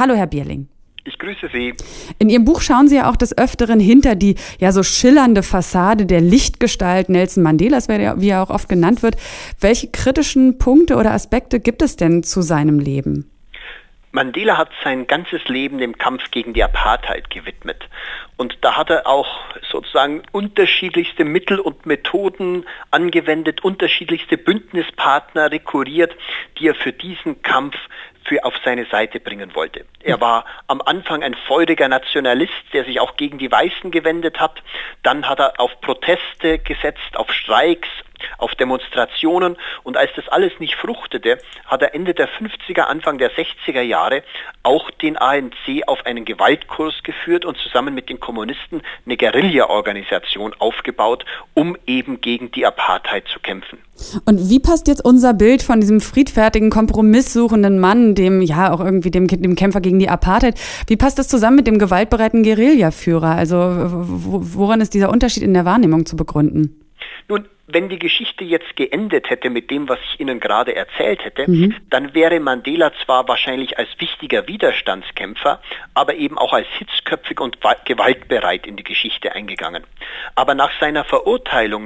Hallo, Herr Bierling. Ich grüße Sie. In Ihrem Buch schauen Sie ja auch des Öfteren hinter die ja so schillernde Fassade der Lichtgestalt Nelson Mandelas, wie er auch oft genannt wird. Welche kritischen Punkte oder Aspekte gibt es denn zu seinem Leben? Mandela hat sein ganzes Leben dem Kampf gegen die Apartheid gewidmet. Und da hat er auch sozusagen unterschiedlichste Mittel und Methoden angewendet, unterschiedlichste Bündnispartner rekurriert, die er für diesen Kampf auf seine Seite bringen wollte. Er war am Anfang ein feuriger Nationalist, der sich auch gegen die Weißen gewendet hat. Dann hat er auf Proteste gesetzt, auf Streiks, auf Demonstrationen, und als das alles nicht fruchtete, hat er Ende der 50er, Anfang der 60er Jahre auch den ANC auf einen Gewaltkurs geführt und zusammen mit den Kommunisten eine Guerilla-Organisation aufgebaut, um eben gegen die Apartheid zu kämpfen. Und wie passt jetzt unser Bild von diesem friedfertigen, kompromisssuchenden Mann, dem Kämpfer gegen die Apartheid, wie passt das zusammen mit dem gewaltbereiten Guerillaführer? Also woran ist dieser Unterschied in der Wahrnehmung zu begründen? Nun, wenn die Geschichte jetzt geendet hätte mit dem, was ich Ihnen gerade erzählt hätte, dann wäre Mandela zwar wahrscheinlich als wichtiger Widerstandskämpfer, aber eben auch als hitzköpfig und gewaltbereit in die Geschichte eingegangen. Aber nach seiner Verurteilung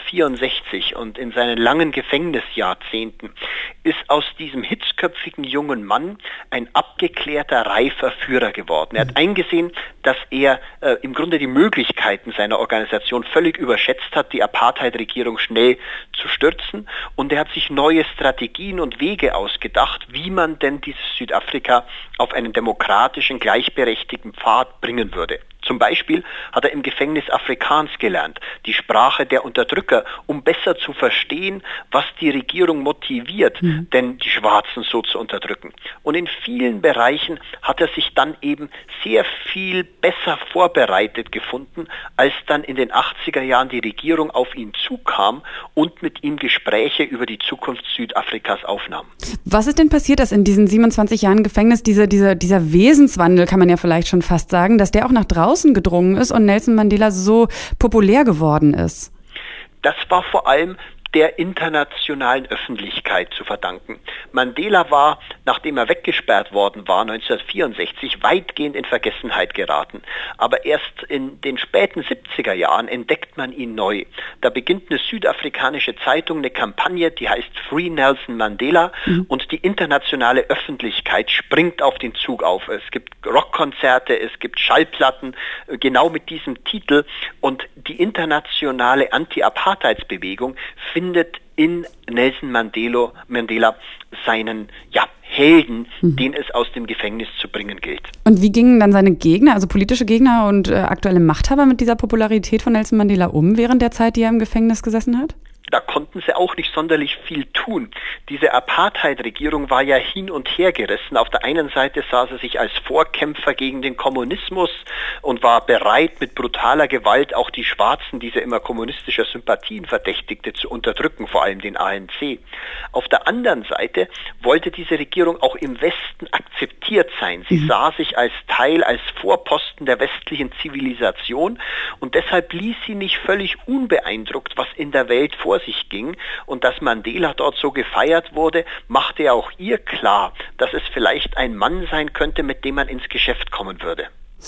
1964 und in seinen langen Gefängnisjahrzehnten ist aus diesem hitzköpfigen jungen Mann ein abgeklärter, reifer Führer geworden. Er hat eingesehen, dass er im Grunde die Möglichkeiten seiner Organisation völlig überschätzt hat, die Apartheid-Regierung schnell zu stürzen, und er hat sich neue Strategien und Wege ausgedacht, wie man denn dieses Südafrika auf einen demokratischen, gleichberechtigten Pfad bringen würde. Zum Beispiel hat er im Gefängnis Afrikaans gelernt, die Sprache der Unterdrücker, um besser zu verstehen, was die Regierung motiviert, denn die Schwarzen so zu unterdrücken. Und in vielen Bereichen hat er sich dann eben sehr viel besser vorbereitet gefunden, als dann in den 80er Jahren die Regierung auf ihn zukam und mit ihm Gespräche über die Zukunft Südafrikas aufnahm. Was ist denn passiert, dass in diesen 27 Jahren Gefängnis dieser Wesenswandel, kann man ja vielleicht schon fast sagen, dass der auch nach draußen gedrungen ist und Nelson Mandela so populär geworden ist? Das war vor allem der internationalen Öffentlichkeit zu verdanken. Mandela war, nachdem er weggesperrt worden war, 1964, weitgehend in Vergessenheit geraten. Aber erst in den späten 70er Jahren entdeckt man ihn neu. Da beginnt eine südafrikanische Zeitung eine Kampagne, die heißt Free Nelson Mandela, und die internationale Öffentlichkeit springt auf den Zug auf. Es gibt Rockkonzerte, es gibt Schallplatten, genau mit diesem Titel, und die internationale Anti-Apartheidsbewegung findet in Nelson Mandela seinen Helden, den es aus dem Gefängnis zu bringen gilt. Und wie gingen dann seine Gegner, also politische Gegner und aktuelle Machthaber, mit dieser Popularität von Nelson Mandela um während der Zeit, die er im Gefängnis gesessen hat? Da konnten sie auch nicht sonderlich viel tun. Diese Apartheid-Regierung war ja hin und her gerissen. Auf der einen Seite sah sie sich als Vorkämpfer gegen den Kommunismus und war bereit, mit brutaler Gewalt auch die Schwarzen, die sie immer kommunistischer Sympathien verdächtigte, zu unterdrücken, vor allem den ANC. Auf der anderen Seite wollte diese Regierung auch im Westen akzeptiert sein. Sie sah sich als Vorposten der westlichen Zivilisation, und deshalb ließ sie nicht völlig unbeeindruckt, was in der Welt vor sich ging, und dass Mandela dort so gefeiert wurde, machte ja auch ihr klar, dass es vielleicht ein Mann sein könnte, mit dem man ins Geschäft kommen würde.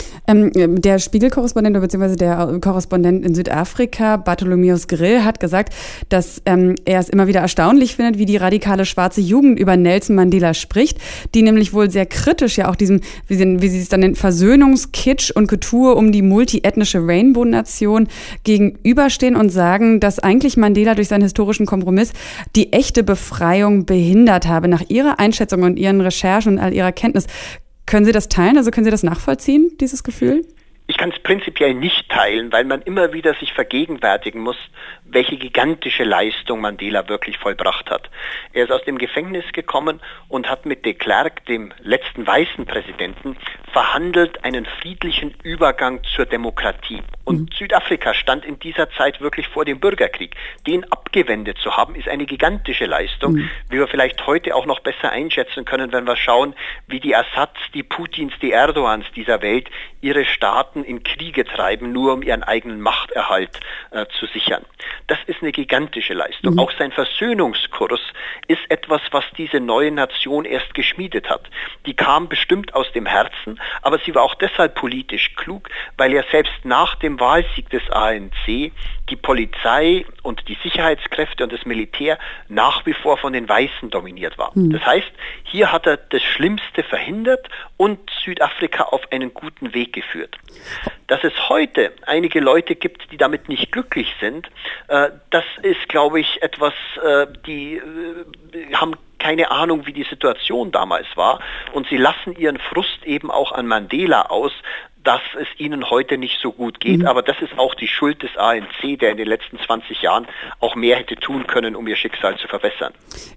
Der Spiegel-Korrespondent bzw. der Korrespondent in Südafrika, Bartholomäus Grill, hat gesagt, dass er es immer wieder erstaunlich findet, wie die radikale schwarze Jugend über Nelson Mandela spricht, die nämlich wohl sehr kritisch ja auch diesem, wie sie es dann nennt, Versöhnungskitsch und Getue um die multiethnische Rainbow-Nation gegenüberstehen und sagen, dass eigentlich Mandela durch seinen historischen Kompromiss die echte Befreiung behindert habe. Nach ihrer Einschätzung und ihren Recherchen und all ihrer Kenntnis, können Sie das teilen? Also können Sie das nachvollziehen, dieses Gefühl? Ich kann es prinzipiell nicht teilen, weil man immer wieder sich vergegenwärtigen muss, welche gigantische Leistung Mandela wirklich vollbracht hat. Er ist aus dem Gefängnis gekommen und hat mit de Klerk, dem letzten weißen Präsidenten, verhandelt einen friedlichen Übergang zur Demokratie. Und Südafrika stand in dieser Zeit wirklich vor dem Bürgerkrieg. Den abgewendet zu haben, ist eine gigantische Leistung, wie wir vielleicht heute auch noch besser einschätzen können, wenn wir schauen, wie die Assads, die Putins, die Erdogans dieser Welt ihre Staaten in Kriege treiben, nur um ihren eigenen Machterhalt zu sichern. das ist eine gigantische Leistung. Auch sein Versöhnungskurs ist etwas, was diese neue Nation erst geschmiedet hat. Die kam bestimmt aus dem Herzen, aber sie war auch deshalb politisch klug, weil ja selbst nach dem Wahlsieg des ANC die Polizei und die Sicherheitskräfte und das Militär nach wie vor von den Weißen dominiert war. Das heißt, hier hat er das Schlimmste verhindert und Südafrika auf einen guten Weg geführt. Dass es heute einige Leute gibt, die damit nicht glücklich sind, das ist, glaube ich, etwas, die haben keine Ahnung, wie die Situation damals war, und sie lassen ihren Frust eben auch an Mandela aus, dass es ihnen heute nicht so gut geht. Aber das ist auch die Schuld des ANC, der in den letzten 20 Jahren auch mehr hätte tun können, um ihr Schicksal zu verbessern.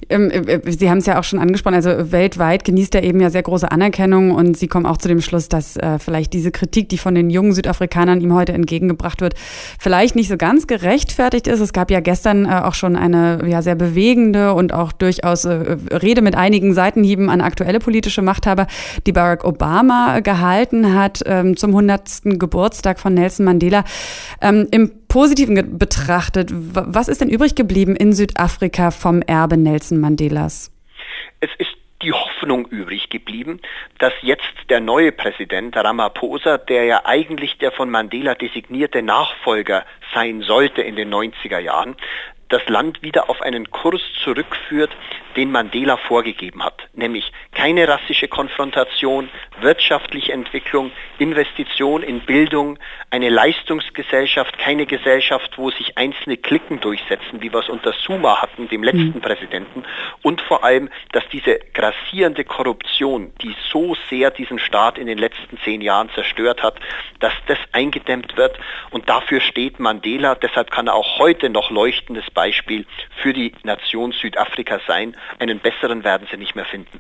Sie haben es ja auch schon angesprochen, also weltweit genießt er eben ja sehr große Anerkennung, und Sie kommen auch zu dem Schluss, dass vielleicht diese Kritik, die von den jungen Südafrikanern ihm heute entgegengebracht wird, vielleicht nicht so ganz gerechtfertigt ist. Es gab ja gestern auch schon eine sehr bewegende und auch durchaus Rede mit einigen Seitenhieben an aktuelle politische Machthaber, die Barack Obama gehalten hat, zum 100. Geburtstag von Nelson Mandela. Im Positiven betrachtet, was ist denn übrig geblieben in Südafrika vom Erbe Nelson Mandelas? Es ist die Hoffnung übrig geblieben, dass jetzt der neue Präsident Ramaphosa, der ja eigentlich der von Mandela designierte Nachfolger sein sollte in den 90er Jahren, das Land wieder auf einen Kurs zurückführt, den Mandela vorgegeben hat. Nämlich keine rassische Konfrontation, wirtschaftliche Entwicklung, Investition in Bildung, eine Leistungsgesellschaft, keine Gesellschaft, wo sich einzelne Cliquen durchsetzen, wie wir es unter Zuma hatten, dem letzten Präsidenten. Und vor allem, dass diese grassierende Korruption, die so sehr diesen Staat in den letzten 10 Jahren zerstört hat, dass das eingedämmt wird. Und dafür steht Mandela. Deshalb kann er auch heute noch leuchtendes Beispiel für die Nation Südafrika sein. Einen besseren werden sie nicht mehr finden.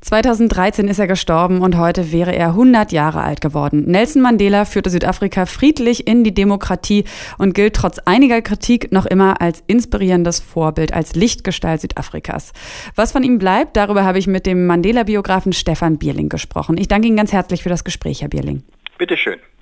2013 ist er gestorben und heute wäre er 100 Jahre alt geworden. Nelson Mandela führte Südafrika friedlich in die Demokratie und gilt trotz einiger Kritik noch immer als inspirierendes Vorbild, als Lichtgestalt Südafrikas. Was von ihm bleibt, darüber habe ich mit dem Mandela-Biografen Stefan Bierling gesprochen. Ich danke Ihnen ganz herzlich für das Gespräch, Herr Bierling. Bitteschön.